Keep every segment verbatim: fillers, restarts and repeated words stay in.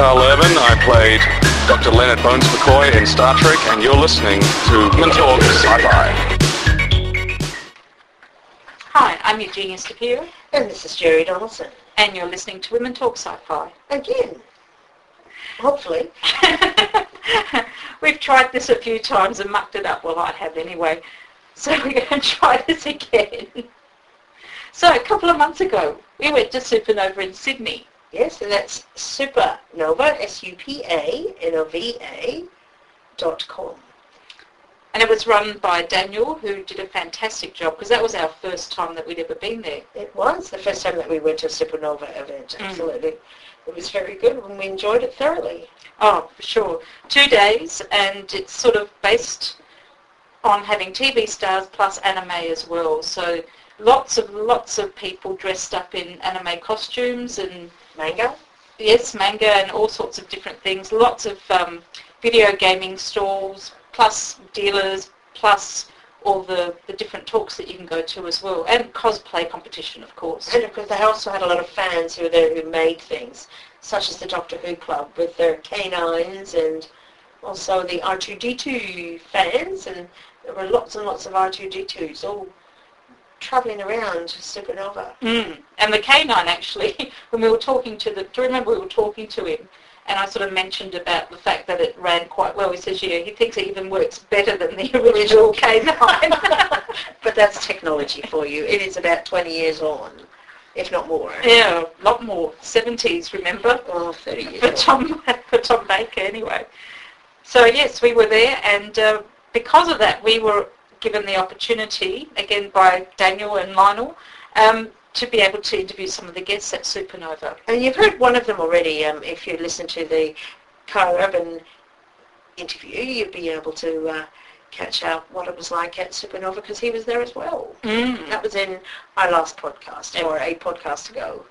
Carl Urban. I played Doctor Leonard Bones McCoy in Star Trek, and you're listening to Mentalk Sci-Fi. Hi, I'm Eugenia Stapiro. And this is Jerry Donaldson. And you're listening to Women Talk Sci-Fi. Again. Hopefully. We've tried this a few times and mucked it up. Well, I have anyway. So we're going to try this again. So a couple of months ago, we went to Supernova in Sydney. Yes, and that's Supernova, S U P A N O V A dot com. And it was run by Daniel, who did a fantastic job, because that was our first time that we'd ever been there. It was the first time that we went to a Supernova event, absolutely. Mm. It was very good, and we enjoyed it thoroughly. Oh, for sure. Two days, and it's sort of based on having T V stars plus anime as well. So lots of lots of people dressed up in anime costumes and manga. Yes, manga and all sorts of different things. Lots of um, video gaming stalls, plus dealers, plus all the, the different talks that you can go to as well, and cosplay competition, of course. And of course, they also had a lot of fans who were there who made things, such as the Doctor Who Club with their canines, and also the R two D two fans, and there were lots and lots of R two D twos all travelling around Supernova. Mm. And the canine, actually, when we were talking to the, do you remember we were talking to him, and I sort of mentioned about the fact that it ran quite well. He says, yeah, he thinks it even works better than the original canine. But that's technology for you. It is about twenty years on, if not more. Yeah, a lot more. seventies, remember? Oh, thirty years for Tom, for Tom Baker, anyway. So, yes, we were there, and uh, because of that, we were given the opportunity, again by Daniel and Lionel, um, to be able to interview some of the guests at Supernova. And you've heard one of them already. Um, if you listen to the Carl Urban interview, you'll be able to uh, catch out what it was like at Supernova, because he was there as well. Mm. That was in our last podcast, or a podcast ago.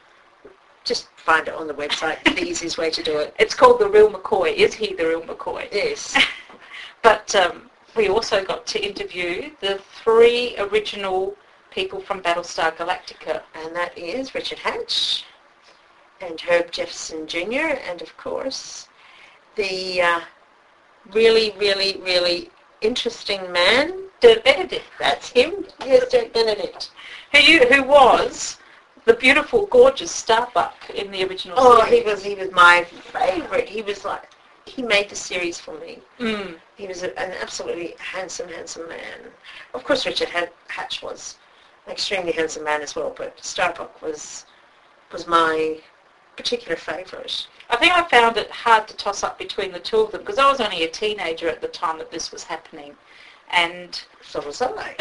Just find it on the website, the easiest way to do it. It's called The Real McCoy. Is he the real McCoy? Yes. But um, we also got to interview the three original people from Battlestar Galactica. And that is Richard Hatch and Herb Jefferson Junior and, of course, the uh, really, really, really interesting man, Dirk Benedict. That's him. Yes, Dirk Benedict. Who, you, who was the beautiful, gorgeous Starbuck in the original oh, series. he was, he was my favourite. He was like, he made the series for me. Mm. He was a, an absolutely handsome, handsome man. Of course, Richard Hatch was an extremely handsome man as well, but Starbuck was was my particular favourite. I think I found it hard to toss up between the two of them, because I was only a teenager at the time that this was happening, and so was I.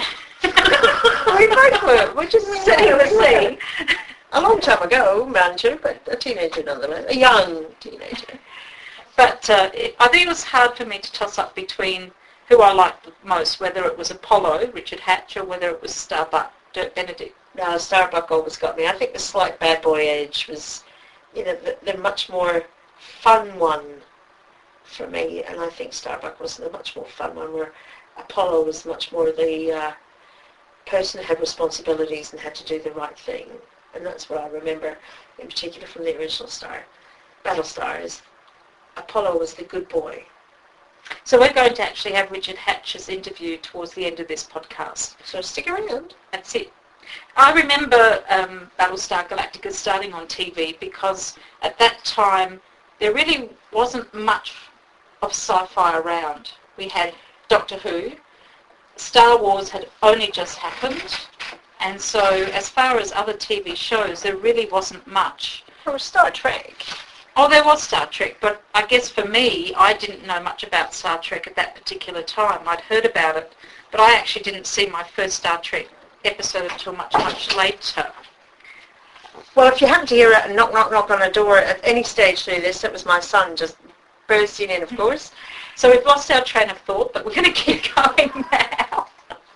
we both were. We're just sitting in the sea. A long time ago, manager, but a teenager nonetheless, a young teenager. But uh, it, I think it was hard for me to toss up between who I liked the most, whether it was Apollo, Richard Hatch, or whether it was Starbuck, Dirk Benedict. No, Starbuck always got me. I think the slight bad boy edge was, you know, the, the much more fun one for me, and I think Starbuck was the much more fun one, where Apollo was much more the uh, person who had responsibilities and had to do the right thing. And that's what I remember in particular from the original Star, Battlestar, is Apollo was the good boy. So we're going to actually have Richard Hatch's interview towards the end of this podcast. So stick around. That's it. I remember um, Battlestar Galactica starting on T V, because at that time there really wasn't much of sci-fi around. We had Doctor Who, Star Wars had only just happened, and so as far as other T V shows, there really wasn't much. Or Star Trek. Oh, there was Star Trek, but I guess for me, I didn't know much about Star Trek at that particular time. I'd heard about it, but I actually didn't see my first Star Trek episode until much, much later. Well, if you happen to hear a knock, knock, knock on a door at any stage through this, it was my son just bursting in, of course. So we've lost our train of thought, but we're going to keep going now.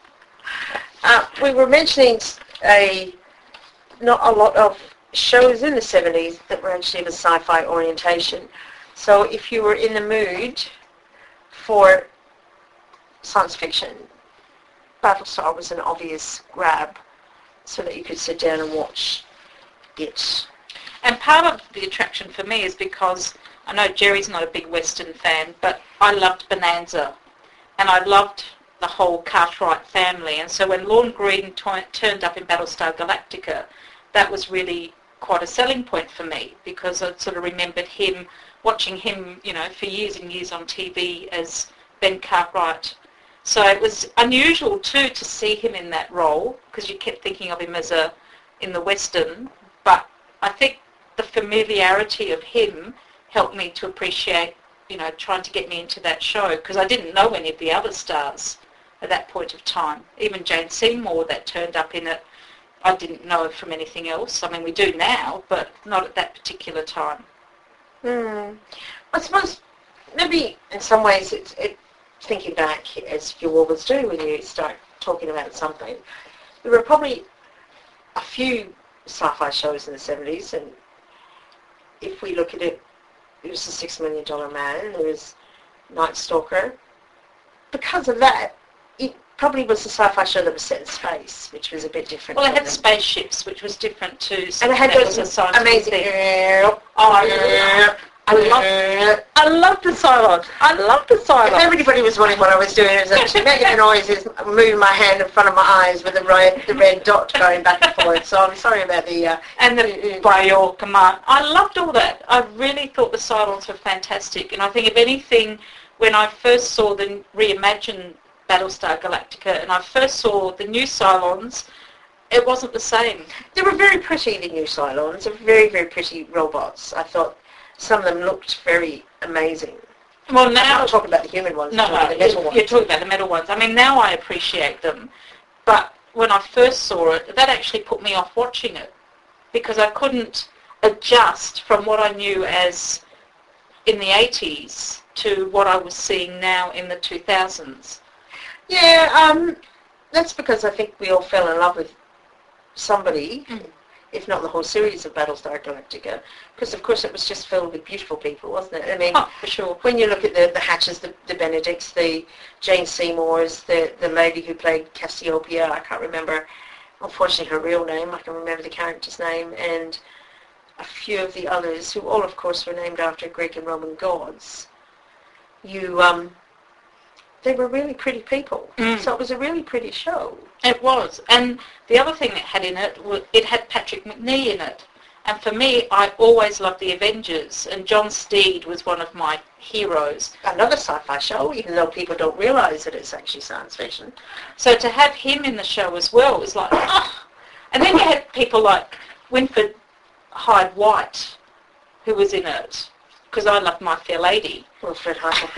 Uh, we were mentioning a not a lot of shows in the seventies that were actually of a sci-fi orientation. So if you were in the mood for science fiction, Battlestar was an obvious grab, so that you could sit down and watch it. And part of the attraction for me is because I know Jerry's not a big Western fan, but I loved Bonanza, and I loved the whole Cartwright family. And so when Lorne Greene t- turned up in Battlestar Galactica, that was really quite a selling point for me, because I sort of remembered him, watching him, you know, for years and years on T V as Ben Cartwright. So it was unusual too to see him in that role, because you kept thinking of him as a in the Western. But I think the familiarity of him helped me to appreciate, you know, trying to get me into that show, because I didn't know any of the other stars at that point of time. Even Jane Seymour that turned up in it, I didn't know from anything else. I mean, we do now, but not at that particular time. Hmm. I suppose maybe in some ways it's it, thinking back, as you always do when you start talking about something, there were probably a few sci-fi shows in the seventies, and if we look at it, it was The Six Million Dollar Man, there was Night Stalker. Because of that, it probably was a sci-fi show that was set in space, which was a bit different. Well, it had them. spaceships, which was different too. So and it had that those was a science amazing... thing. Oh, I, I love, I love the Cylons. I love the If Cylons. everybody was wondering what I was doing, it was actually making a noise, is moving my hand in front of my eyes with the red, the red dot going back and forth. So I'm sorry about the... Uh, And the by your command. I loved all that. I really thought the Cylons were fantastic. And I think, if anything, when I first saw the reimagined Battlestar Galactica and I first saw the new Cylons, it wasn't the same. They were very pretty, the new Cylons. They were very, very pretty robots. I thought some of them looked very amazing. Well, I'm now... not talking about the human ones, No, I'm no, talking about the metal you're, ones. you're talking about the metal ones. I mean, now I appreciate them. But when I first saw it, that actually put me off watching it, because I couldn't adjust from what I knew as in the eighties to what I was seeing now in the two thousands. Yeah, um, that's because I think we all fell in love with somebody, Mm. if not the whole series of Battlestar Galactica, because of course it was just filled with beautiful people, wasn't it? I mean, Oh, for sure. when you look at the, the Hatches, the, the Benedicts, the Jane Seymours, the, the lady who played Cassiopeia, I can't remember, unfortunately, her real name, I can remember the character's name, and a few of the others, who all, of course, were named after Greek and Roman gods, you, um, they were really pretty people. Mm. So it was a really pretty show. It was. And the other thing it had in it, was it had Patrick Macnee in it. And for me, I always loved the Avengers, and John Steed was one of my heroes. Another sci-fi show, even though people don't realise that it's actually science fiction. So to have him in the show as well was like, oh. And then you had people like Winfred Hyde White, who was in it, because I loved My Fair Lady. Wilfred Hyde.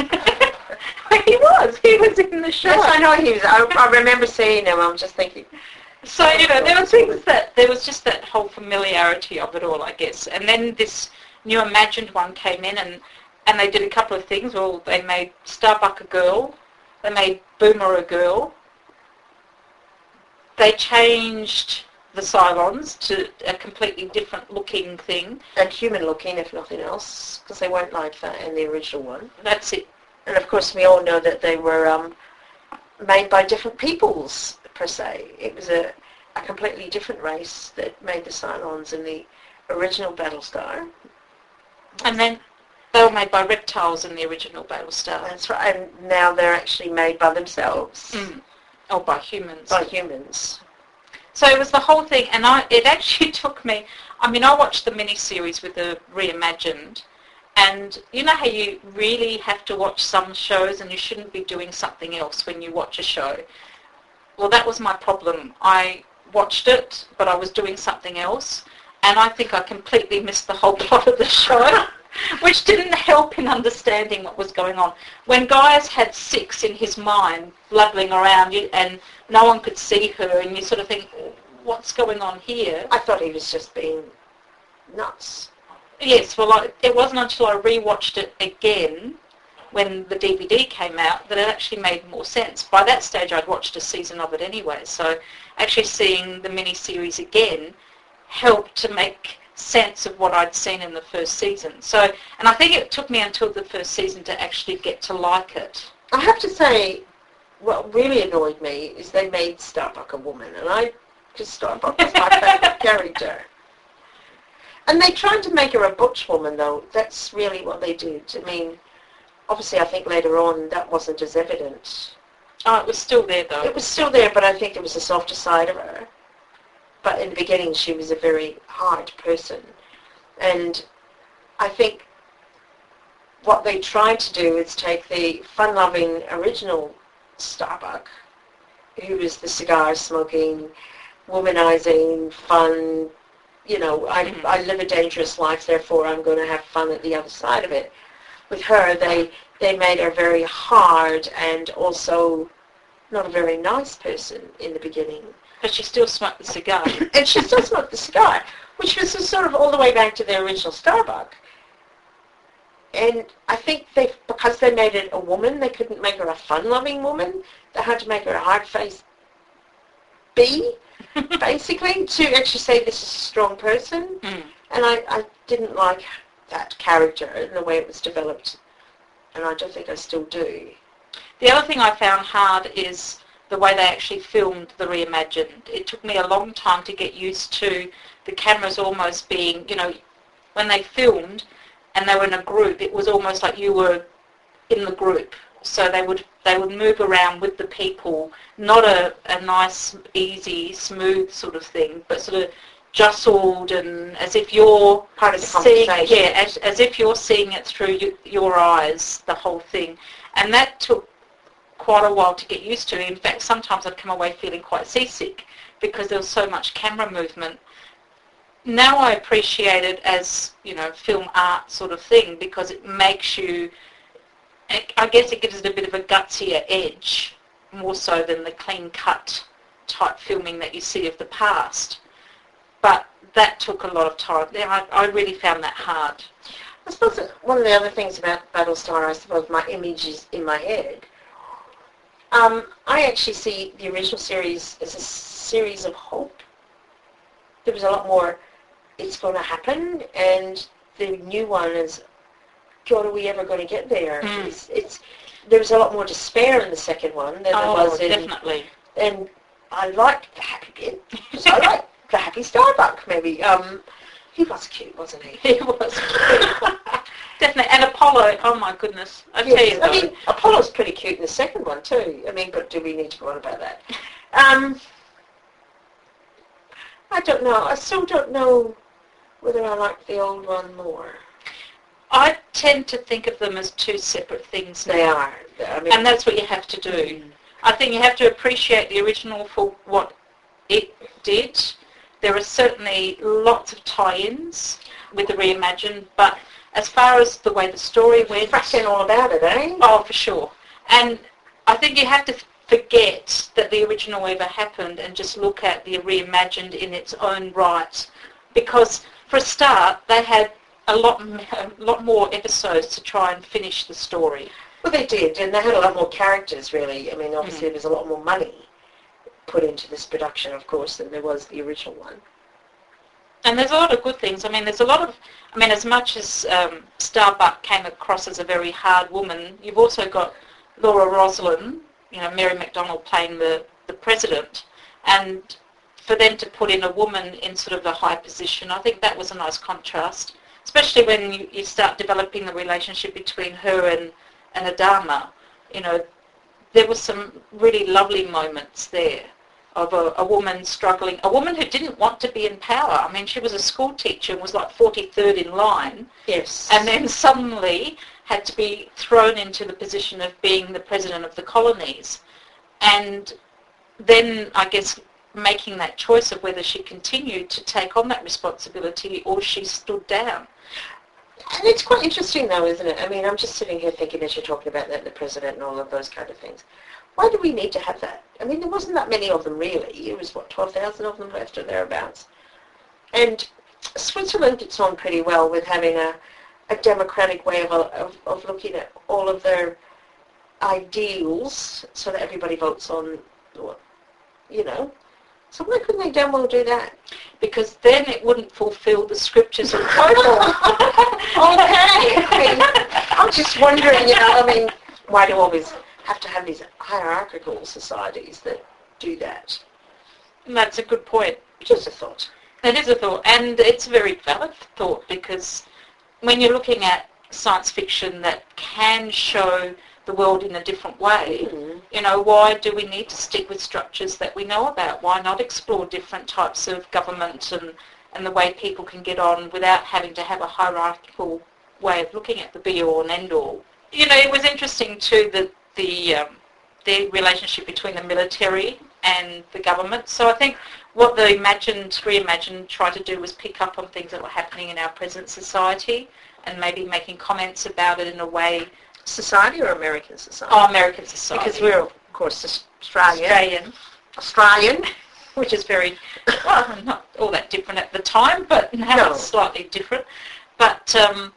He was. He was in the show. Yes, I know he was. I, I remember seeing him. I'm just thinking. So, you know, there were things that, there was just that whole familiarity of it all, I guess. And then this new imagined one came in, and, and they did a couple of things. Well, they made Starbuck a girl. They made Boomer a girl. They changed the Cylons to a completely different looking thing. And human looking, if nothing else, because they weren't like that in the original one. That's it. And of course, we all know that they were um, made by different peoples, per se. It was a, a completely different race that made the Cylons in the original Battlestar. And then they were made by reptiles in the original Battlestar. That's right. And now they're actually made by themselves, Mm. Or by humans. by humans. So it was the whole thing, and I, it actually took me, I mean, I watched the miniseries with the reimagined, and you know how you really have to watch some shows and you shouldn't be doing something else when you watch a show? Well, that was my problem. I watched it, but I was doing something else, and I think I completely missed the whole plot of the show, which didn't help in understanding what was going on. When Gaius had Six in his mind, blubbering around, you, and no one could see her, and you sort of think, what's going on here? I thought he was just being nuts. Yes, well, I, it wasn't until I rewatched it again, when the D V D came out, that it actually made more sense. By that stage, I'd watched a season of it anyway, so actually seeing the mini-series again helped to make sense of what I'd seen in the first season. So, and I think it took me until the first season to actually get to like it. I have to say, what really annoyed me is they made Starbuck a woman, and I, because Starbuck was my favourite character. And they tried to make her a butch woman, though. That's really what they did. I mean, obviously, I think later on that wasn't as evident. Oh, it was still there, though. It was still there, but I think there was a softer side of her. But in the beginning, she was a very hard person. And I think what they tried to do is take the fun-loving original Starbuck, who was the cigar-smoking, womanizing, fun, you know, I, mm-hmm. I live a dangerous life, therefore I'm going to have fun at the other side of it. With her, they they made her very hard and also not a very nice person in the beginning. But she still smoked the cigar. And she still smoked the cigar, which was sort of all the way back to the original Starbuck. And I think they, because they made it a woman, they couldn't make her a fun-loving woman. They had to make her a hard-faced bee, basically, to actually say this is a strong person. Mm. And I, I didn't like that character and the way it was developed. And I don't think I still do. The other thing I found hard is the way they actually filmed the Reimagined. It took me a long time to get used to the cameras almost being, you know, when they filmed and they were in a group, it was almost like you were in the group. So they would they would move around with the people, not a, a nice, easy, smooth sort of thing, but sort of jostled and as if you're part of the seeing, conversation. yeah, as, as if you're seeing it through you, your eyes, the whole thing. And that took quite a while to get used to. In fact, sometimes I'd come away feeling quite seasick because there was so much camera movement. Now I appreciate it as, you know, film art sort of thing because it makes you, I guess it gives it a bit of a gutsier edge, more so than the clean-cut type filming that you see of the past. But that took a lot of time. I, I really found that hard. I suppose one of the other things about Battlestar, I suppose my image is in my head. Um, I actually see the original series as a series of hope. There was a lot more, it's going to happen, and the new one is, God, are we ever going to get there? Mm. It's, it's there was a lot more despair in the second one than oh, there was in... definitely. And I liked the happy bit. I liked the happy Starbuck, maybe. Um, he was cute, wasn't he? He was cute. Definitely. And Apollo, oh my goodness. I yes. tell you. I mean, Apollo's pretty cute in the second one too. I mean, but do we need to go on about that? Um, I don't know. I still don't know whether I like the old one more. I tend to think of them as two separate things now. They are. I mean, and that's what you have to do. Mm. I think you have to appreciate the original for what it did. There are certainly lots of tie-ins with the Reimagined, but as far as the way the story went... Fracking all about it, eh? Oh, for sure. And I think you have to forget that the original ever happened and just look at the Reimagined in its own right. Because, for a start, they had a lot, a lot more episodes to try and finish the story. Well, they did, and they had a lot more characters, really. I mean, obviously, mm. there was a lot more money put into this production, of course, than there was the original one. And there's a lot of good things. I mean, there's a lot of, I mean, as much as um, Starbuck came across as a very hard woman, you've also got Laura Roslin, you know, Mary McDonnell playing the, the president. And for them to put in a woman in sort of a high position, I think that was a nice contrast, especially when you, you start developing the relationship between her and, and Adama. You know, there were some really lovely moments there of a, a woman struggling, a woman who didn't want to be in power. I mean, she was a school teacher and was like forty-third in line. Yes. And then suddenly had to be thrown into the position of being the president of the colonies. And then, I guess, making that choice of whether she continued to take on that responsibility or she stood down. And it's quite interesting, though, isn't it? I mean, I'm just sitting here thinking as you're talking about that, the president and all of those kind of things. Why do we need to have that? I mean, there wasn't that many of them, really. It was, what, twelve thousand of them left or thereabouts. And Switzerland gets on pretty well with having a, a democratic way of, of, of looking at all of their ideals so that everybody votes on, you know. So why couldn't they damn well do that? Because then it wouldn't fulfill the scriptures of Bible. Okay. I mean, I'm just wondering, you know, I mean, why do always have to have these hierarchical societies that do that? And that's a good point. Just a thought. It is a thought, and it's a very valid thought, because when you're looking at science fiction that can show the world in a different way, Mm-hmm. you know, why do we need to stick with structures that we know about? Why not explore different types of government and, and the way people can get on without having to have a hierarchical way of looking at the be-all and end-all? You know, it was interesting too that the um, the relationship between the military and the government. So I think what the imagined, reimagined tried to do was pick up on things that were happening in our present society and maybe making comments about it in a way. Society or American society? Oh, American society. Because we're, of course, Australian. Australian. Australian. Which is very, well, not all that different at the time, but now No. it's slightly different. But um,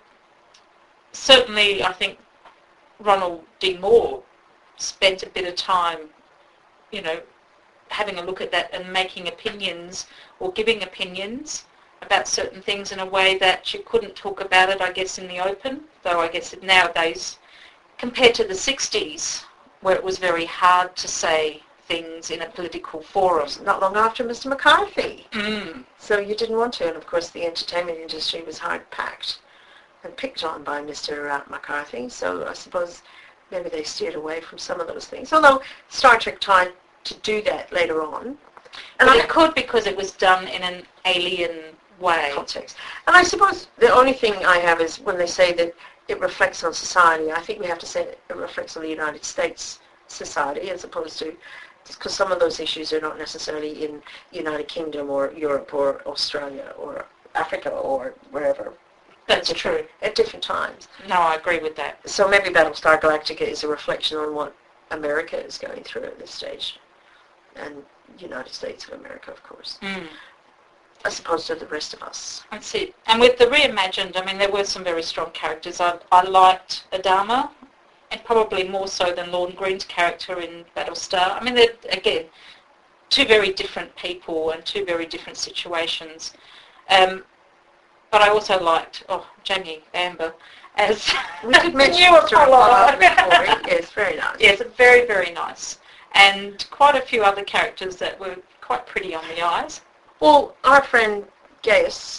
certainly I think Ronald D. Moore spent a bit of time, you know, having a look at that and making opinions or giving opinions about certain things in a way that you couldn't talk about it, I guess, in the open. Though I guess nowadays, compared to the sixties, where it was very hard to say things in a political forum. Not long after Mister McCarthy. Mm. So you didn't want to, and of course the entertainment industry was hard-packed and picked on by Mister Uh, McCarthy, so I suppose maybe they steered away from some of those things. Although Star Trek tried to do that later on. And And I it could, because it was done in an alien way. context. And I suppose the only thing I have is when they say that it reflects on society, I think we have to say that it reflects on the United States society as opposed to, because some of those issues are not necessarily in United Kingdom or Europe or Australia or Africa or wherever. That's at true. At different times. No, I agree with that. So maybe Battlestar Galactica is a reflection on what America is going through at this stage. And United States of America, of course. Mm. As opposed to the rest of us. That's it. And with the reimagined, I mean, there were some very strong characters. I, I liked Adama, and probably more so than Lorne Green's character in Battlestar. I mean, they're, again, two very different people and two very different situations. Um, but I also liked, oh, Jamie Amber as We did mention new Mister Apollo. Apollo. Yes, very nice. Yes, very, very nice. And quite a few other characters that were quite pretty on the eyes. Well, our friend Gaius,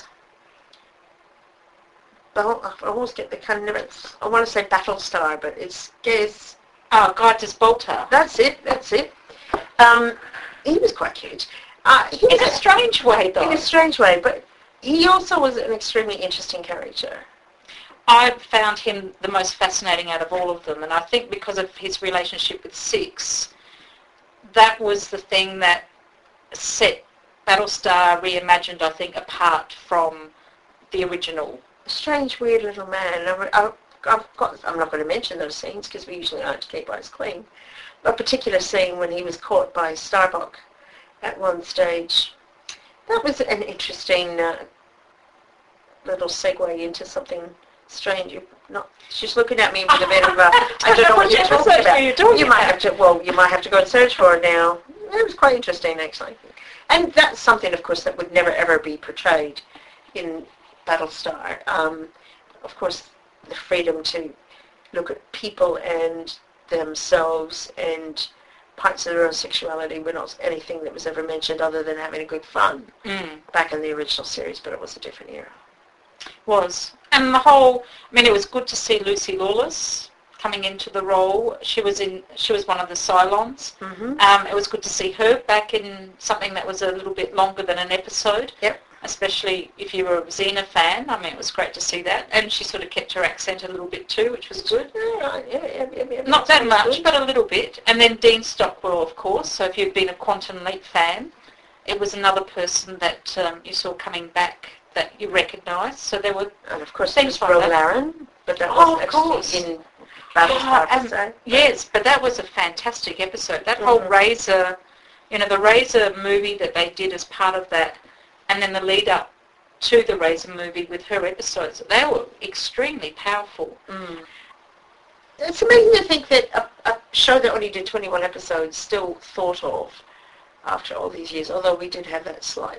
well, I always get the kind of, I want to say Battlestar, but it's Gaius. Oh, Gaius Baltar. That's it, that's it. Um, he was quite cute. Uh, he In was a strange way, though. in a strange way, but he also was an extremely interesting character. I found him the most fascinating out of all of them, and I think because of his relationship with Six, that was the thing that set Battlestar Reimagined, I think, apart from the original. A strange, weird little man. I, I, I've got, I'm not going to mention those scenes because we usually like to keep ours clean. A particular scene when he was caught by Starbuck at one stage. That was an interesting uh, little segue into something strange. You're not, she's looking at me with a bit of a, I don't know what you're talking about. You're talking You might about. have to, well, you might have to go and search for it now. It was quite interesting, actually. And that's something, of course, that would never ever be portrayed in Battlestar. Um, of course, the freedom to look at people and themselves and parts of their own sexuality were not anything that was ever mentioned other than having a good fun Mm. back in the original series, but it was a different era. Was. And the whole, I mean, it was good to see Lucy Lawless coming into the role. She was in, she was one of the Cylons. Mm-hmm. Um, it was good to see her back in something that was a little bit longer than an episode. Yep. Especially if you were a Xena fan. I mean, it was great to see that. And she sort of kept her accent a little bit too, which was good. Yeah, right. yeah, yeah, yeah, yeah. Not that Sounds much, good. but a little bit. And then Dean Stockwell, of course. So if you've been a Quantum Leap fan, it was another person that um, you saw coming back that you recognised. So there were And of course, things there was like Ro that. Laren, but that Oh, was of course. actually in Battlestar. Yeah, um, so. yes, but that was a fantastic episode. That whole Mhm. Razor, you know, the Razor movie that they did as part of that, and then the lead up to the Razor movie with her episodes, they were extremely powerful. Mm. It's amazing to think that a, a show that only did twenty-one episodes still thought of after all these years, although we did have that slight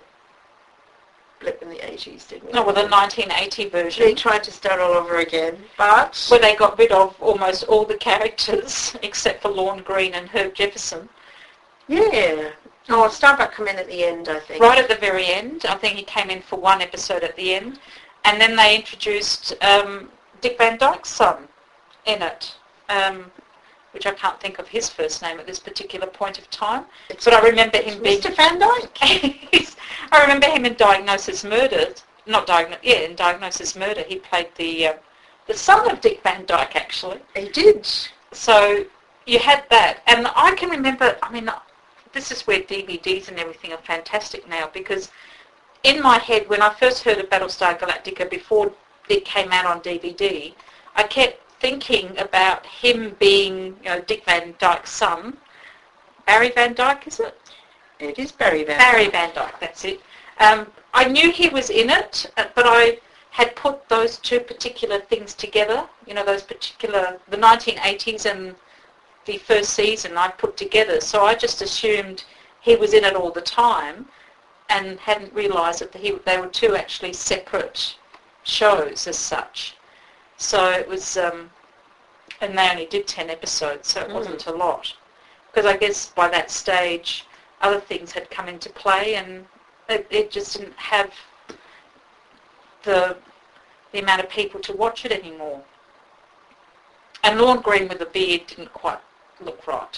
blip in the eighties, didn't we? No, well, the nineteen eighty They version, tried to start all over again, but where they got rid of almost all the characters except for Lorne Green and Herb Jefferson. Yeah. Oh, Starbuck come in at the end, I think. Right at the very end. I think he came in for one episode at the end. And then they introduced um, Dick Van Dyke's son in it, um, which I can't think of his first name at this particular point of time. It's but I remember him being... Mister Van Dyke. I remember him in Diagnosis Murder. Not Diagnosis... Yeah, in Diagnosis Murder. He played the, uh, the son of Dick Van Dyke, actually. He did. So you had that. And I can remember... I mean, this is where D V Ds and everything are fantastic now, because in my head, when I first heard of Battlestar Galactica before it came out on D V D, I kept thinking about him being, you know, Dick Van Dyke's son. Barry Van Dyke, is it? It is Barry Van Barry Van Dyke, that's it. Um, I knew he was in it, but I had put those two particular things together, you know, those particular, the nineteen eighties and the first season I put together. So I just assumed he was in it all the time and hadn't realised that he, they were two actually separate shows as such. So it was, um, and they only did ten episodes, so it mm. wasn't a lot. Because I guess by that stage other things had come into play, and it, it just didn't have the the amount of people to watch it anymore. And Lorne Green with a beard didn't quite look right.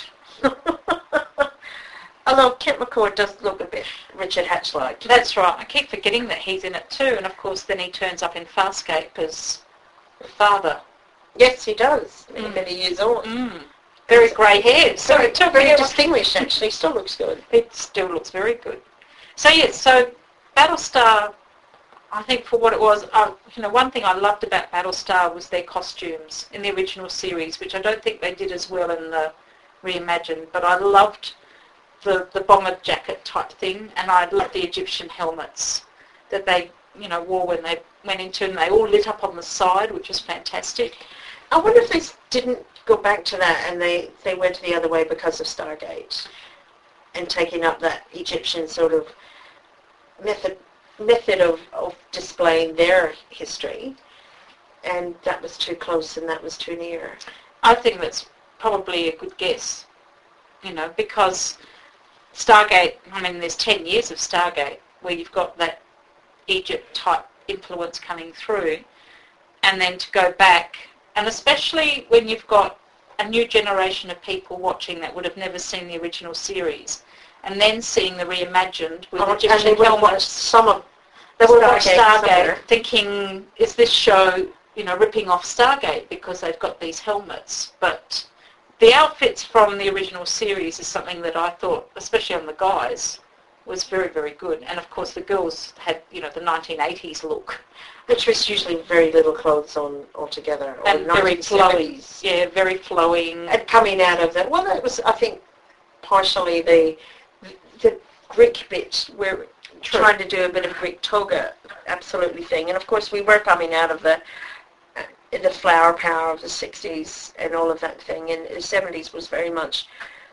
Although Kent McCord does look a bit Richard Hatch-like. That's right. I keep forgetting that he's in it too, and of course then he turns up in Farscape as the father. Yes, he does. Many, mm. many years on. Mm. Very grey haired. So very, it took very me distinguished, actually. Still looks good. It still looks very good. So yes, so Battlestar, I think for what it was, uh, you know, one thing I loved about Battlestar was their costumes in the original series, which I don't think they did as well in the reimagined, but I loved the, the bomber jacket type thing, and I loved the Egyptian helmets that they, you know, wore when they went into, and they all lit up on the side, which was fantastic. I wonder if they didn't go back to that and they, they went the other way because of Stargate and taking up that Egyptian sort of method method of, of displaying their history, and that was too close and that was too near. I think that's probably a good guess, you know, because Stargate, I mean, there's ten years of Stargate where you've got that Egypt type influence coming through, and then to go back, and especially when you've got a new generation of people watching that would have never seen the original series, and then seeing the reimagined with oh, Egyptian and they will watch helmets. some of They will watch Stargate, Stargate somewhere. thinking, is this show, you know, ripping off Stargate because they've got these helmets? But the outfits from the original series is something that I thought, especially on the guys, was very, very good. And of course the girls had, you know, the nineteen eighties look. Which was usually very little clothes on altogether. Or And very flowy. Yeah, very flowing. And coming out of that, well, that was, I think, partially the the Greek bit where True. trying to do a bit of Greek toga absolutely thing. And of course we were coming out of the the flower power of the sixties and all of that thing. And the seventies was very much,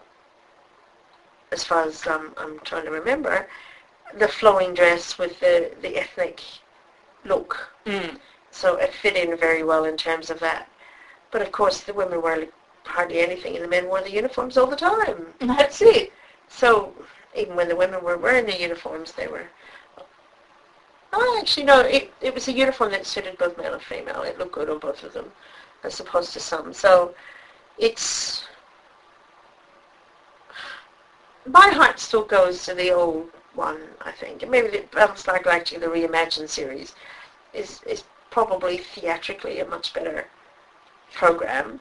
as far as um, I'm trying to remember, the flowing dress with the, the ethnic look. Mm. So it fit in very well in terms of that. But of course the women wore hardly anything and the men wore the uniforms all the time. That's it. So even when the women were wearing the uniforms, they were... Oh, actually, no, it, it was a uniform that suited both male and female. It looked good on both of them, as opposed to some. So it's... My heart still goes to the old one, I think. And maybe the Battlestar Galactica, the reimagined series, is, is probably theatrically a much better program.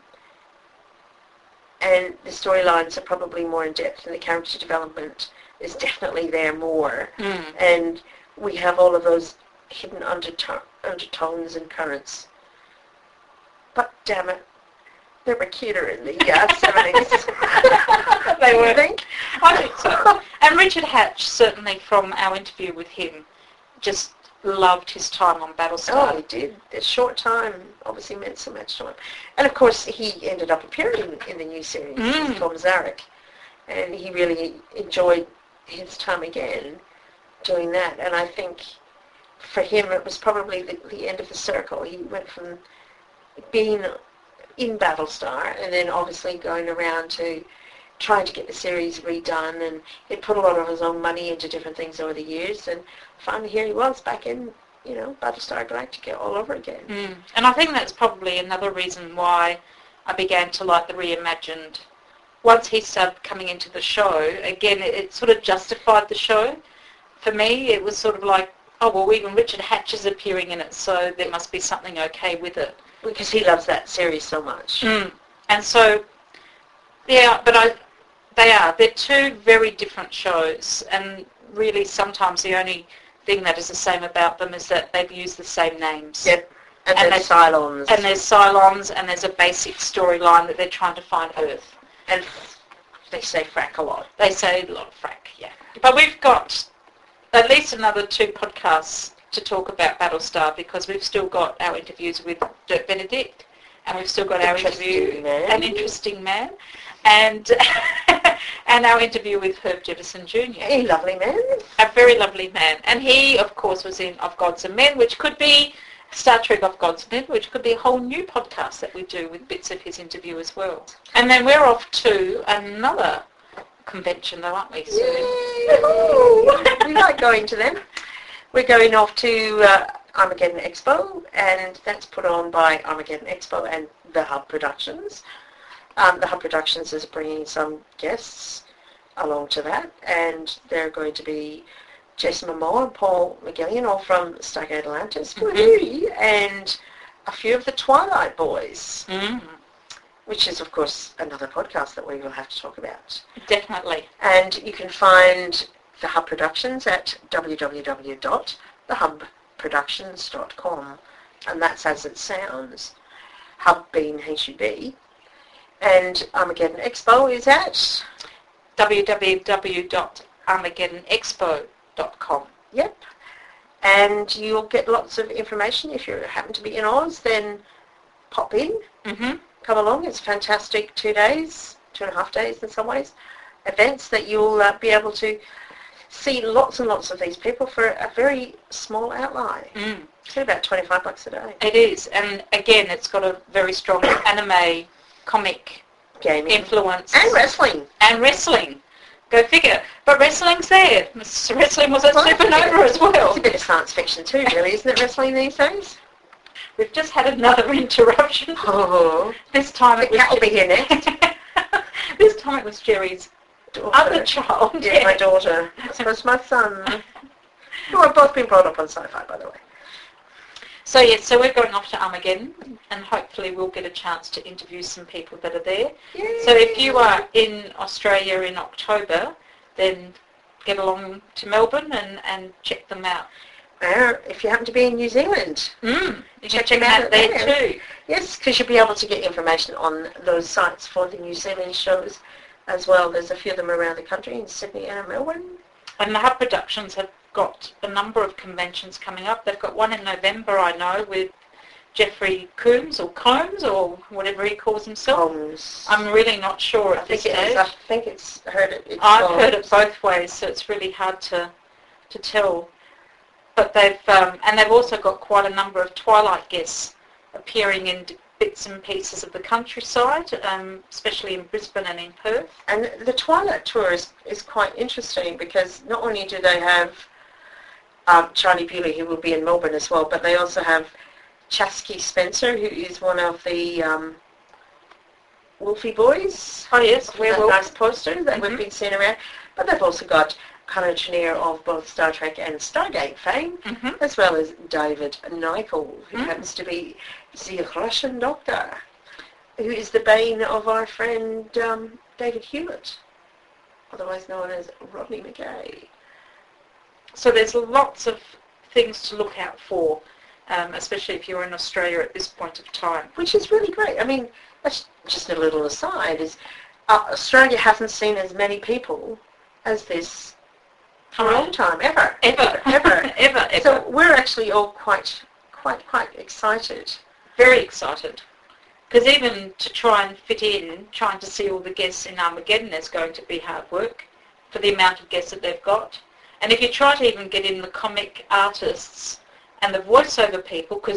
And the storylines are probably more in depth, and the character development is definitely there more. Mm. And we have all of those hidden underto- undertones and currents. But damn it, they were cuter in the uh, seventies. They were. I think. I think so. And Richard Hatch, certainly from our interview with him, just loved his time on Battlestar. Oh, he did. The short time obviously meant so much to him. And of course, he ended up appearing in the new series Mm. as Tom Zarek. And he really enjoyed his time again doing that. And I think for him it was probably the, the end of the circle. He went from being in Battlestar and then obviously going around to trying to get the series redone, and he'd put a lot of his own money into different things over the years, and finally here he was back in, you know, Battlestar Galactica all over again. Mm. And I think that's probably another reason why I began to like the reimagined. Once he started coming into the show, again, it, it sort of justified the show. For me, it was sort of like, oh, well, even Richard Hatch is appearing in it, so there must be something okay with it. Because he loves that series so much. Mm. And so, yeah, but I, they are. They're two very different shows, and really sometimes the only thing that is the same about them is that they've used the same names. Yep. And, and there's Cylons. And there's Cylons, and there's a basic storyline that they're trying to find Earth. And they say frack a lot. They say a lot of frack, yeah. But we've got at least another two podcasts to talk about Battlestar, because we've still got our interviews with Dirk Benedict, and we've still got our interview, man. An Interesting Man, and and our interview with Herb Jefferson Junior A lovely man. A very lovely man. And he, of course, was in Of Gods and Men, which could be Star Trek Of Gods and Men, which could be a whole new podcast that we do with bits of his interview as well. And then we're off to another convention, though, aren't we, soon? Yay! We like going to them. We're going off to uh, Armageddon Expo, and that's put on by Armageddon Expo and the Hub Productions. Um, the Hub Productions is bringing some guests along to that, and they're going to be Jason Momoa and Paul McGillion, all from Stargate Atlantis, mm-hmm. and a few of the Twilight Boys, mm. which is, of course, another podcast that we will have to talk about. Definitely. And you can find the Hub Productions at w w w dot the hub productions dot com, and that's as it sounds, Hub being H U B. And Armageddon Expo is at w w w dot armageddon expo dot com. Yep. And you'll get lots of information. If you happen to be in Oz, then pop in, mm-hmm. come along. It's fantastic two days, two and a half days in some ways, events that you'll uh, be able to see lots and lots of these people for a very small outlay. Mm. It's about twenty-five bucks a day. It is. And again, it's got a very strong anime, comic Gaming. influence. And wrestling. And wrestling. Go figure. But wrestling's there. Wrestling was at Supernova as well. It's a bit of science fiction too, really, isn't it, wrestling these days? We've just had another interruption. Oh. This time The it was cat will be here next. This time it was Jerry's Daughter. other child. Yeah, my daughter. This was my son. Who have both been brought up on sci-fi, by the way. So yes, so we're going off to Armageddon, and hopefully we'll get a chance to interview some people that are there. Yay. So if you are in Australia in October, then get along to Melbourne and, and check them out. Or if you happen to be in New Zealand, Mm, you check can check them them out out there there. too. Yes, because you'll be able to get information on those sites for the New Zealand shows as well. There's a few of them around the country in Sydney and Melbourne. And the Hub Productions have got a number of conventions coming up. They've got one in November, I know, with Jeffrey Coombs or Combs or whatever he calls himself. Homes. I'm really not sure I at this think it stage. is. I think it's heard it. It's I've called- heard it both ways, so it's really hard to to tell. But they've um, and they've also got quite a number of Twilight guests appearing in d- bits and pieces of the countryside, um, especially in Brisbane and in Perth. And the Twilight Tour is, is quite interesting because not only do they have um, Charlie Bewley, who will be in Melbourne as well, but they also have Chasky Spencer, who is one of the um, Wolfie Boys. Oh yes, That werewolf. nice poster that Mhm. we've been seeing around. But they've also got Conor Chenier of both Star Trek and Stargate fame, Mm-hmm. as well as David Nichol, who Mm. happens to be the Russian doctor, who is the bane of our friend um, David Hewitt, otherwise known as Rodney McKay. So there's lots of things to look out for, um, especially if you're in Australia at this point of time. Which is really great. I mean, that's just a little aside, is uh, Australia hasn't seen as many people as this for a long time, ever. Ever, Ever. ever, ever. So we're actually all quite, quite, quite excited. Very excited. Because even to try and fit in, trying to see all the guests in Armageddon is going to be hard work for the amount of guests that they've got. And if you try to even get in the comic artists and the voiceover people, because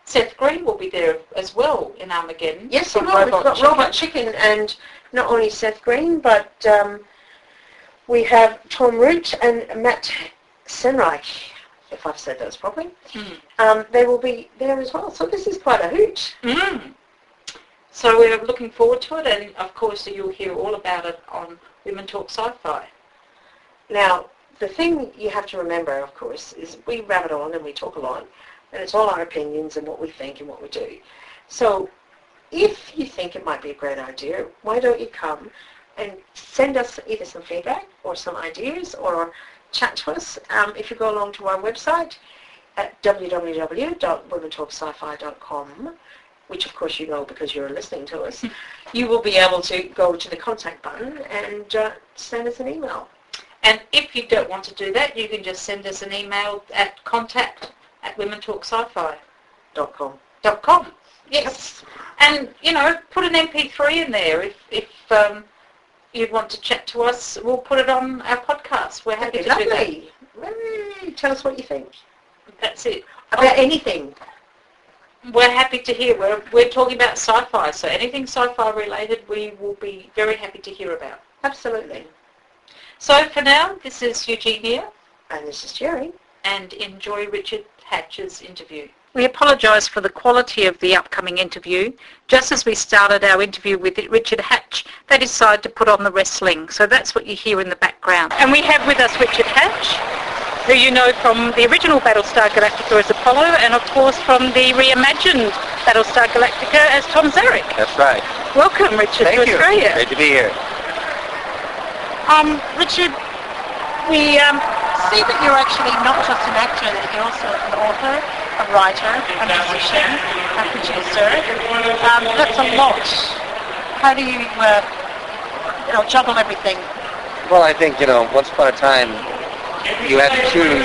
Seth Green will be there as well in Armageddon. Yes, we from will. We've got Chicken. Robot Chicken, and not only Seth Green, but um, we have Tom Root and Matt Senreich, if I've said those properly. Mm. Um, they will be there as well. So this is quite a hoot. Mm. So we're looking forward to it, and of course you'll hear all about it on Women Talk Sci-Fi. Now, the thing you have to remember, of course, is we rabbit on and we talk a lot, and it's all our opinions and what we think and what we do. So if you think it might be a great idea, why don't you come and send us either some feedback or some ideas or chat to us. Um, if you go along to our website at w w w dot women talk sci fi dot com, which of course you know because you're listening to us, you will be able to go to the contact button and uh, send us an email. And if you don't want to do that, you can just send us an email at contact at women talk sci fi Dot com. dot com. Yes. And, you know, put an M P three in there. If, if um, you want to chat to us, we'll put it on our podcast. We're happy to do that. Lovely. Lovely. Tell us what you think. That's it. About anything. We're happy to hear. We're, we're talking about sci-fi, so anything sci-fi related we will be very happy to hear about. Absolutely. So for now, this is Eugenia. And this is Jerry. And enjoy Richard Hatch's interview. We apologise for the quality of the upcoming interview. Just as we started our interview with Richard Hatch, they decided to put on the wrestling. So that's what you hear in the background. And we have with us Richard Hatch, who you know from the original Battlestar Galactica as Apollo, and of course from the reimagined Battlestar Galactica as Tom Zarek. That's right. Welcome, Richard, Thank to you. Australia. Great to be here. Um, Richard, we um, see that you're actually not just an actor, that you're also an author, a writer, a musician, a producer. Um, that's a lot. How do you, uh, you know, juggle everything? Well, I think, you know, once upon a time, you had to choose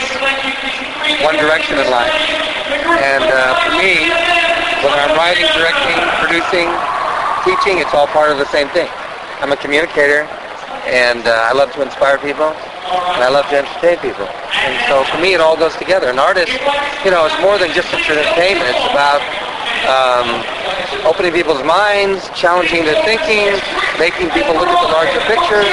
one direction in life. And uh, for me, whether I'm writing, directing, producing, teaching, it's all part of the same thing. I'm a communicator, and uh, I love to inspire people, and I love to entertain people. And so for me, it all goes together. An artist, you know, it's more than just entertainment. It's about um, opening people's minds, challenging their thinking, making people look at the larger picture,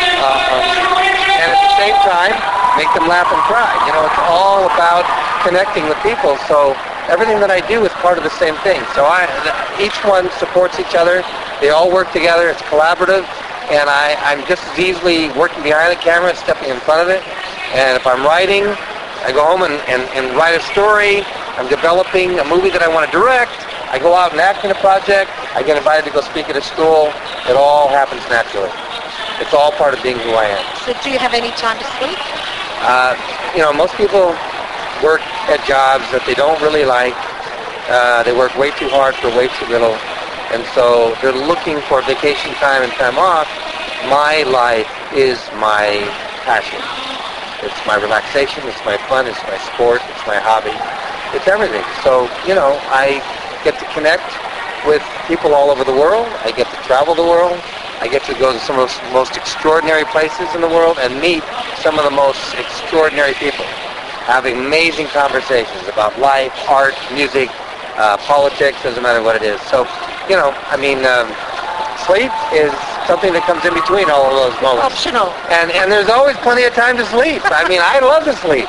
uh, and at the same time, make them laugh and cry. You know, it's all about connecting with people. So everything that I do is part of the same thing. So I, each one supports each other. They all work together. It's collaborative. And I, I'm just as easily working behind the camera as stepping in front of it. And if I'm writing, I go home and, and, and write a story. I'm developing a movie that I want to direct. I go out and act in a project. I get invited to go speak at a school. It all happens naturally. It's all part of being who I am. So do you have any time to sleep? Uh, you know, most people work at jobs that they don't really like. Uh, they work way too hard for way too little. And so they're looking for vacation time and time off. My life is my passion. It's my relaxation, it's my fun, it's my sport, it's my hobby. It's everything. So, you know, I get to connect with people all over the world. I get to travel the world. I get to go to some of the most extraordinary places in the world and meet some of the most extraordinary people. Having amazing conversations about life, art, music, uh, politics, doesn't matter what it is. So, you know, I mean, um, sleep is something that comes in between all of those moments. Optional. And and there's always plenty of time to sleep. I mean, I love to sleep.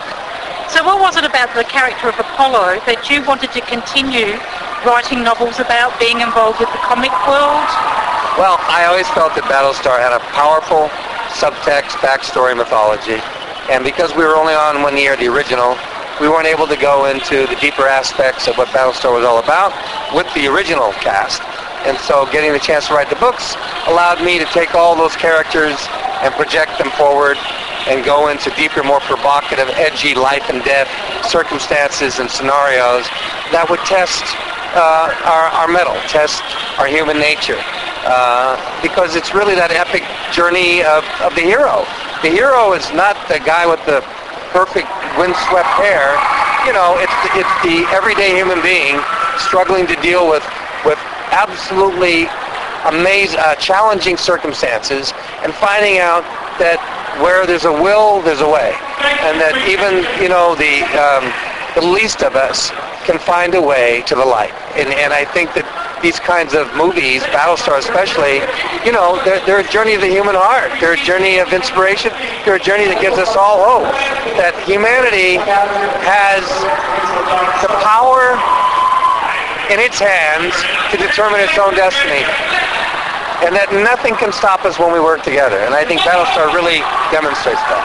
So what was it about the character of Apollo that you wanted to continue writing novels about, being involved with the comic world? Well, I always felt that Battlestar had a powerful subtext, backstory, mythology. And because we were only on one year, the original, we weren't able to go into the deeper aspects of what Battlestar was all about with the original cast. And so getting the chance to write the books allowed me to take all those characters and project them forward and go into deeper, more provocative, edgy life and death circumstances and scenarios that would test uh, our, our mettle, test our human nature. Uh, because it's really that epic journey of, of the hero. The hero is not the guy with the perfect windswept hair. You know, it's the, it's the everyday human being struggling to deal with with absolutely amazing, uh, challenging circumstances, and finding out that where there's a will, there's a way, and that even you know the um, the least of us can find a way to the light. And, and I think that these kinds of movies, Battlestar especially, you know, they're, they're a journey of the human heart. They're a journey of inspiration. They're a journey that gives us all hope that humanity has the power in its hands to determine its own destiny, and that nothing can stop us when we work together. And I think Battlestar really demonstrates that.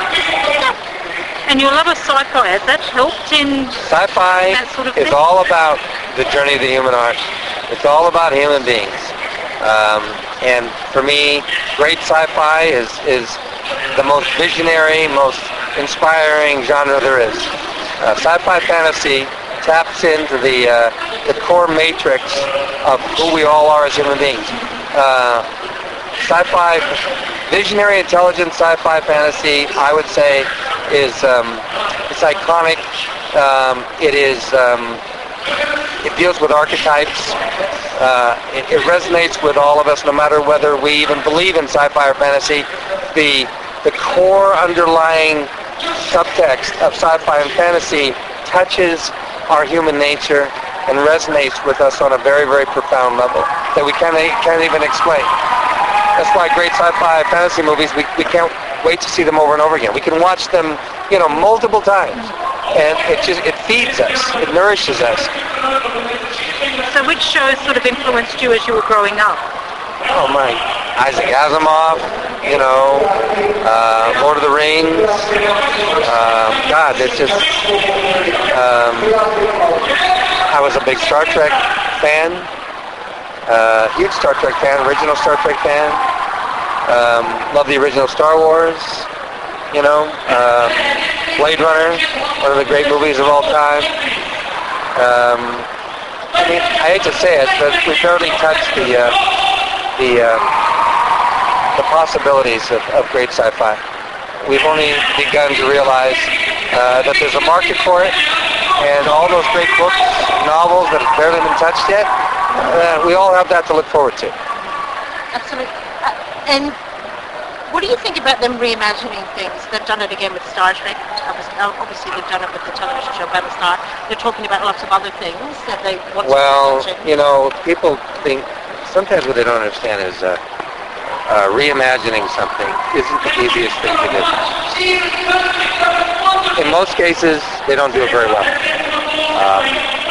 And your love of sci-fi, has that helped in Sci-fi that sort of is thing? all about the journey of the human heart. It's all about human beings. Um, and for me, great sci-fi is, is the most visionary, most inspiring genre there is. Uh, sci-fi fantasy taps into the uh, the core matrix of who we all are as human beings. Uh, sci-fi, visionary, intelligent sci-fi fantasy, I would say, is um, it's iconic. Um, it is um, it deals with archetypes. Uh, it, it resonates with all of us, no matter whether we even believe in sci-fi or fantasy. The the core underlying subtext of sci-fi and fantasy touches our human nature and resonates with us on a very, very profound level that we can't, can't even explain. That's why great sci-fi fantasy movies, we, we can't wait to see them over and over again. We can watch them, you know, multiple times, and it just, it feeds us, it nourishes us. So which shows sort of influenced you as you were growing up? Oh my, Isaac Asimov, you know, uh, Lord of the Rings, uh, God, it's just, um, I was a big Star Trek fan, uh, huge Star Trek fan, original Star Trek fan, um, love the original Star Wars, you know, uh, Blade Runner, one of the great movies of all time. Um, I mean, I hate to say it, but we barely touched the, uh, the, uh, the possibilities of, of great sci-fi. We've only begun to realize uh, that there's a market for it, and all those great books, novels that have barely been touched yet, uh, we all have that to look forward to. Absolutely. Uh, and what do you think about them reimagining things? They've done it again with Star Trek. Obviously, obviously they've done it with the television show Battlestar. They're talking about lots of other things that they want well, to reimagine. You know, people think, sometimes what they don't understand is uh, uh, reimagining something isn't the easiest thing to do. In most cases, they don't do it very well. Um,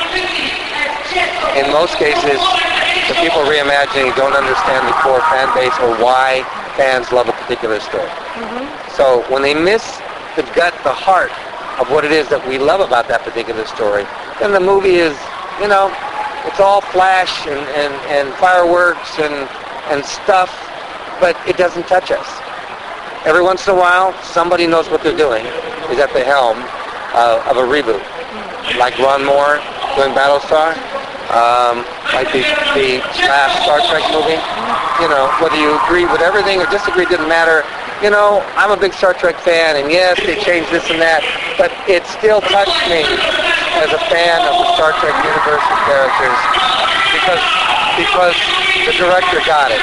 in most cases, the people reimagining don't understand the core fan base or why fans love a particular story. Mm-hmm. So when they miss the gut, the heart of what it is that we love about that particular story, then the movie is, you know, it's all flash and, and, and fireworks and, and stuff, but it doesn't touch us. Every once in a while, somebody knows what they're doing, is at the helm uh, of a reboot. Like Ron Moore doing Battlestar, um, like the, the last Star Trek movie. You know, whether you agree with everything or disagree, didn't matter. You know, I'm a big Star Trek fan, and yes, they changed this and that, but it still touched me as a fan of the Star Trek universe and characters because because the director got it.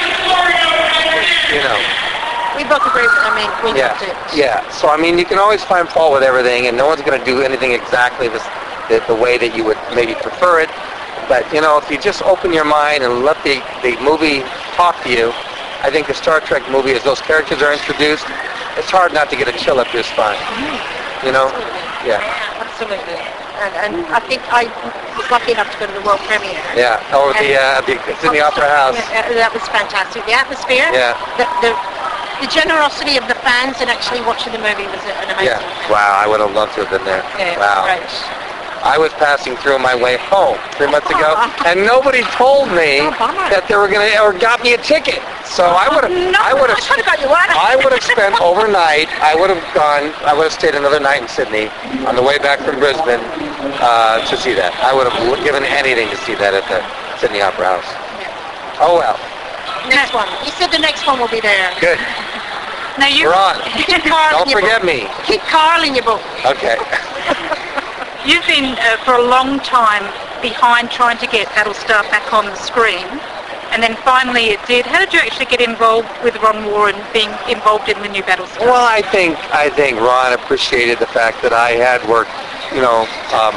You know. We both agree. I mean, we Yeah, loved it. yeah. So I mean, you can always find fault with everything, and no one's going to do anything exactly this, the, the way that you would maybe prefer it. But you know, if you just open your mind and let the, the movie talk to you, I think the Star Trek movie, as those characters are introduced, it's hard not to get a chill up your spine. You know? Yeah. Absolutely. And, and I think I was lucky enough to go to the world premiere. Yeah. Or the uh, the Sydney Opera House. Yeah, that was fantastic. The atmosphere. Yeah. The, the, the generosity of the fans in actually watching the movie was an amazing Yeah. thing. Wow. I would have loved to have been there. Yeah, Wow. Right. I was passing through on my way home three months ago, and nobody told me Oh, bummer. that they were going to or got me a ticket. So I would have, No, I would have, I could have got you one. I would have spent overnight. I would have gone. I would have stayed another night in Sydney on the way back from Brisbane uh, to see that. I would have given anything to see that at the Sydney Opera House. Oh well. Next one. You said the next one will be there. Good. Now you, We're on. Keep Carl Don't in your forget book. me. Keep Carl in your book. Okay. you've been uh, for a long time behind trying to get Battlestar back on the screen, and then finally it did. How did you actually get involved with Ron Moore and being involved in the new Battlestar? Well, I think I think Ron appreciated the fact that I had worked you know, um,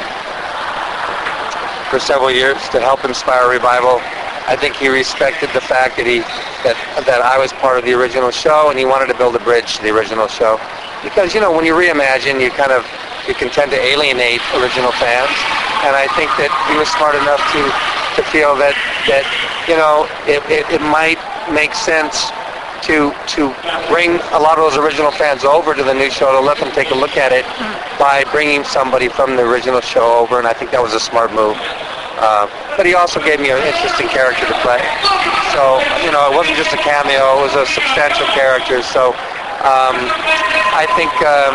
for several years to help inspire revival. I think he respected the fact that he that that I was part of the original show, and he wanted to build a bridge to the original show. Because, you know, when you reimagine, you kind of you can tend to alienate original fans, and I think that he was smart enough to to feel that that you know it, it, it might make sense to to bring a lot of those original fans over to the new show to let them take a look at it by bringing somebody from the original show over, and I think that was a smart move. Uh, but he also gave me an interesting character to play. So, you know, it wasn't just a cameo, it was a substantial character. So um, I think um,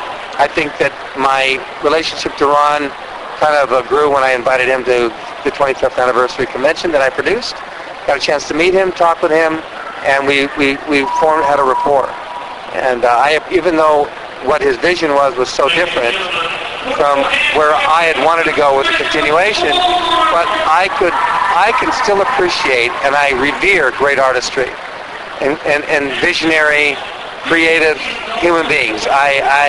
I think that my relationship to Ron kind of uh, grew when I invited him to the twenty-fifth anniversary convention that I produced. Got a chance to meet him, talk with him, and we, we, we formed, had a rapport. And uh, I, even though what his vision was was so different from where I had wanted to go with the continuation, but I could, I can still appreciate and I revere great artistry and, and, and visionary, creative human beings. I, I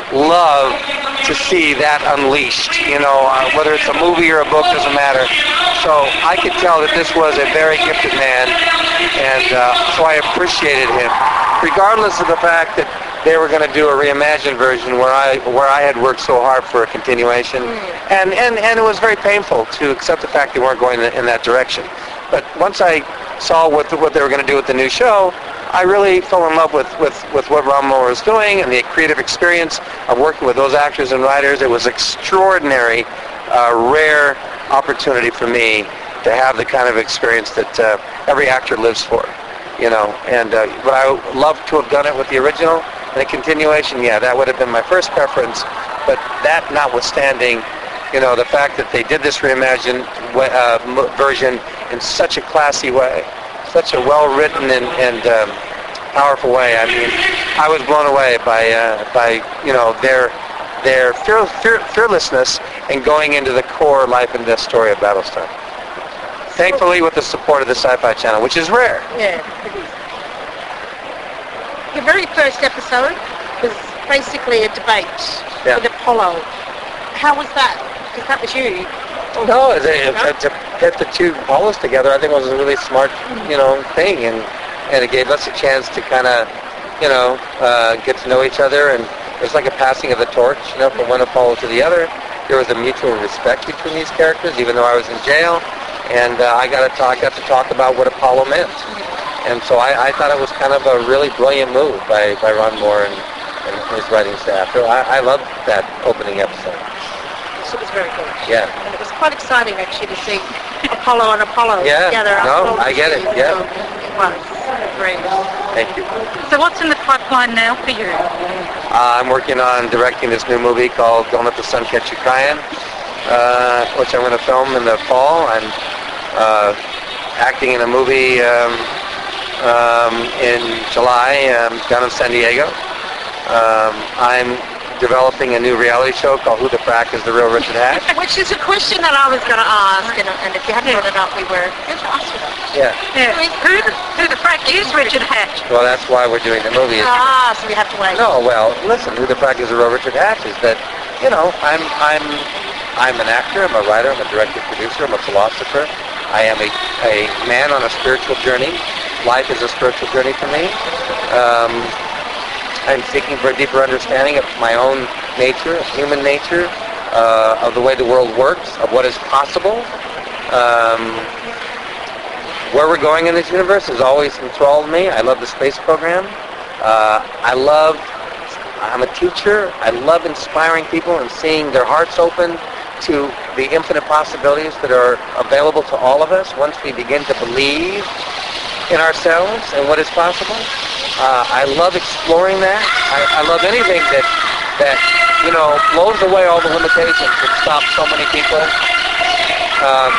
love to see that unleashed, you know, uh, whether it's a movie or a book, doesn't matter. So I could tell that this was a very gifted man, and uh, so I appreciated him, regardless of the fact that they were going to do a reimagined version where I where I had worked so hard for a continuation, and and, and it was very painful to accept the fact they weren't going in, in that direction. But once I saw what the, what they were going to do with the new show, I really fell in love with, with, with what Ron Moore was doing and the creative experience of working with those actors and writers. It was extraordinary, uh, rare opportunity for me to have the kind of experience that uh, every actor lives for, you know. And uh, but I would love to have done it with the original. And a continuation, yeah, that would have been my first preference. But that notwithstanding, you know, the fact that they did this reimagined uh, version in such a classy way, such a well-written and, and um, powerful way. I mean, I was blown away by uh, by you know their their fear, fear, fearlessness in going into the core life and death story of Battlestar. Thankfully, with the support of the Sci-Fi Channel, which is rare. Yeah, it is. Your very first episode was basically a debate Yeah. with Apollo. How was that? Because that was you. No, it, it, it, to pit the two Apollos together, I think was a really smart, you know, thing, and and it gave us a chance to kind of, you know, uh, get to know each other, and it was like a passing of the torch, you know, from one Apollo to the other. There was a mutual respect between these characters, even though I was in jail, and uh, I got to talk, got to talk about what Apollo meant. And so I, I thought it was kind of a really brilliant move by, by Ron Moore and, and his writing staff. So I, I loved that opening episode. So it was very good. Yeah. And it was quite exciting, actually, to see Apollo and Apollo Yeah. together. No, I get it. Yeah. So it was great. Thank you. So what's in the pipeline now for you? Uh, I'm working on directing this new movie called Don't Let the Sun Catch You Crying, uh, which I'm going to film in the fall. I'm uh, acting in a movie um, um, in July um, down in San Diego. Um, I'm developing a new reality show called Who the Frack is the Real Richard Hatch. Which is a question that I was going to ask, and, and if you hadn't brought it up, we were going to ask you that. Yeah. Yeah. Who, the, who the frack is Richard Hatch? Well, that's why we're doing the movie. Is Ah, so we have to wait. No, well, listen, Who the Frack is the Real Richard Hatch is that, you know, I'm I'm I'm an actor, I'm a writer, I'm a director, producer, I'm a philosopher. I am a, a man on a spiritual journey. Life is a spiritual journey for me. Um, I'm seeking for a deeper understanding of my own nature, of human nature, uh, of the way the world works, of what is possible. Um, where we're going in this universe has always enthralled me. I love the space program. Uh, I love, I'm a teacher. I love inspiring people and seeing their hearts open to the infinite possibilities that are available to all of us once we begin to believe in ourselves and what is possible. Uh, I love exploring that. I, I love anything that, that, you know, blows away all the limitations that stop so many people. Um,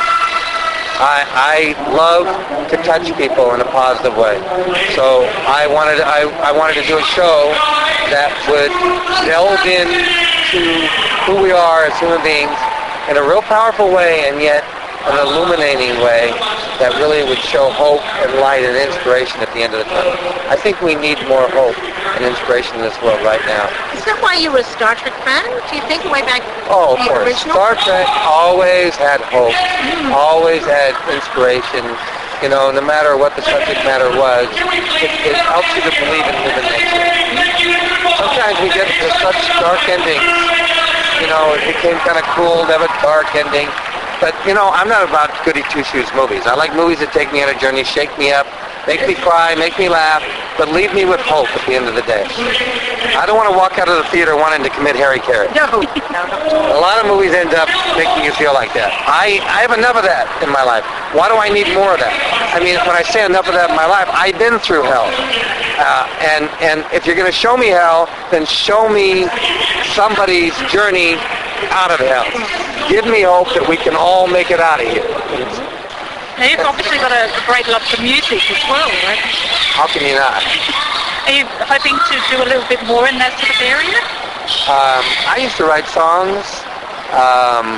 I, I love to touch people in a positive way. So I wanted, I, I wanted to do a show that would delve into who we are as human beings in a real powerful way, and yet an illuminating way that really would show hope and light and inspiration at the end of the tunnel. I think we need more hope and inspiration. inspiration in this world right now. Is that why you were a Star Trek fan? Do you think way back Oh, of the course. original? Star Trek always had hope, always had inspiration. You know, no matter what the subject matter was, it, it helps you to believe in human nature. Sometimes we get to such dark endings. You know, it became kind of cool to have a dark ending. But, you know, I'm not about goody two-shoes movies. I like movies that take me on a journey, shake me up, make me cry, make me laugh, but leave me with hope at the end of the day. I don't want to walk out of the theater wanting to commit Harry Carey. No, no, no. A lot of movies end up making you feel like that. I, I have enough of that in my life. Why do I need more of that? I mean, when I say enough of that in my life, I've been through hell. Uh, and, and if you're going to show me hell, then show me somebody's journey out of hell. Give me hope that we can all make it out of here. Now, you've obviously got a great love for music as well, right? How can you not? Are you hoping to do a little bit more in that sort of area? Um, I used to write songs. Um,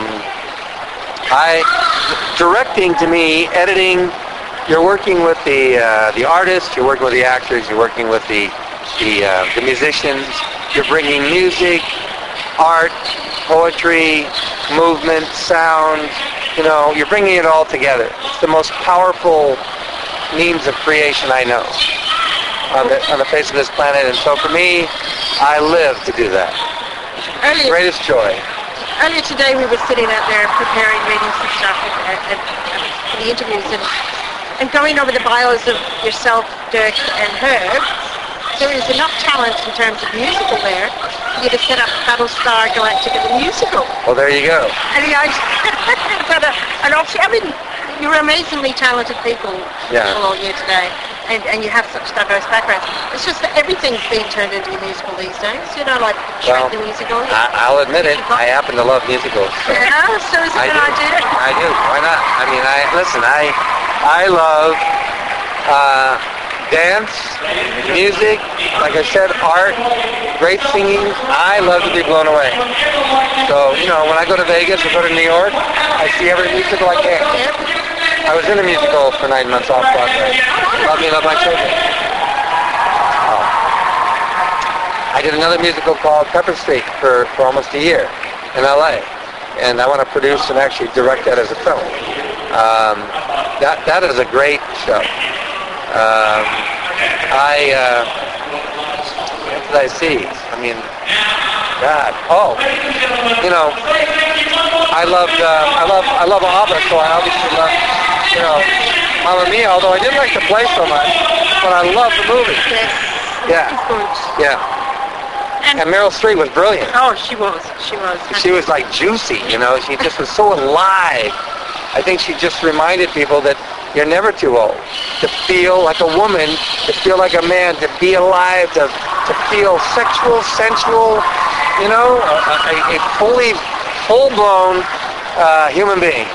I directing to me, editing. You're working with the uh, the artists. You're working with the actors. You're working with the the uh, the musicians. You're bringing music, art, poetry, movement, sound. You know, you're bringing it all together. It's the most powerful means of creation I know on the on the face of this planet. And so for me, I live to do that. Earlier, Greatest joy. earlier today we were sitting out there preparing readings and stuff and, and, and, and for the interviews and, and going over the bios of yourself, Dirk, and Herb. There is enough talent in terms of musical there for you to set up Battlestar Galactica the musical. Well, there you go. And, the idea, but, uh, and also, I mean, you're amazingly talented people, Yeah. people all here today, and, and you have such diverse backgrounds. It's just that everything's being turned into a musical these days, you know, like Well, Shrek the musical. I, I'll admit it. I happen to love musicals. So Yeah, so is it I an do. idea? I do. Why not? I mean, I listen. I I love uh, dance, music. Like I said, art, great singing. I love to be blown away. So you know, when I go to Vegas or go to New York, I see every musical I can. I was in a musical for nine months off Broadway. Love Me, Love My Children. Oh. I did another musical called Pepper Street for, for almost a year in L A. And I want to produce and actually direct that as a film. Um, that that is a great show. Um, I uh, what did I see? I mean, God. Oh, you know, I loved uh, I love I love ABBA, so I obviously love you know Mamma Mia. Although I didn't like the play so much, but I love the movie. Yes. Yeah, yeah. And, And Meryl Streep was brilliant. oh, she was. She was. She was like juicy, you know. She just was so alive. I think she just reminded people that you're never too old to feel like a woman, to feel like a man, to be alive, to to feel sexual, sensual, you know, a, a, a fully, full-blown uh, human being.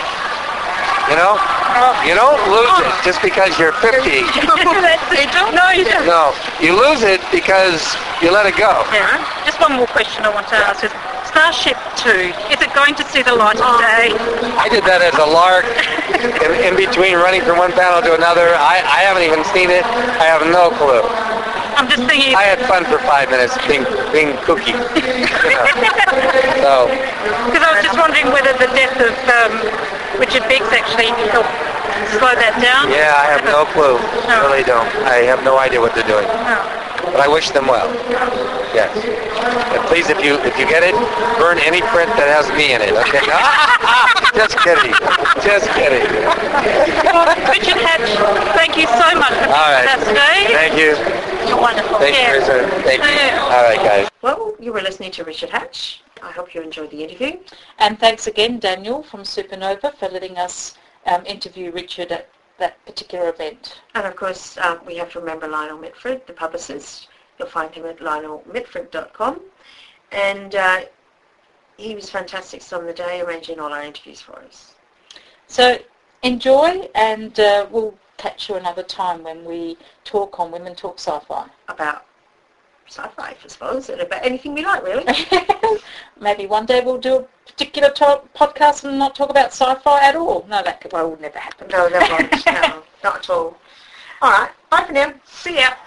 You know, you don't lose it just because you're fifty. you don't know. You don't. No, you lose it because you let it go. Yeah. Just one more question I want to ask is, Starship two, is it going to see the light of day? I did that as a lark in, in between running from one panel to another. I, I haven't even seen it. I have no clue. I'm just thinking, I had fun for five minutes being being kooky. You know. So because I was just wondering whether the death of um, Richard Biggs actually helped slow that down. yeah, I have no clue. Really don't. I have no idea what they're doing. No. But I wish them well. Yes. And please, if you if you get it, burn any print that has me in it. Okay. Just kidding. Just kidding. Richard Hatch, thank you so much for All right. that today. Thank you. You're wonderful. Thank you, Yeah. Risa. Thank you. Yeah. All right, guys. Well, you were listening to Richard Hatch. I hope you enjoyed the interview. And thanks again, Daniel from Supernova, for letting us um, interview Richard at that particular event. And of course, um, we have to remember Lionel Mitford, the publicist. You'll find him at lionel mitford dot com. And uh, he was fantastic on the day, arranging all our interviews for us. So enjoy, and uh, we'll catch you another time when we talk on Women Talk Sci-Fi. About sci-fi, I suppose, and about anything we like, really. Maybe one day we'll do a particular to- podcast and not talk about sci-fi at all. No, that could, well, will never happen. No, never mind. No, not at all. All right. Bye for now. See ya.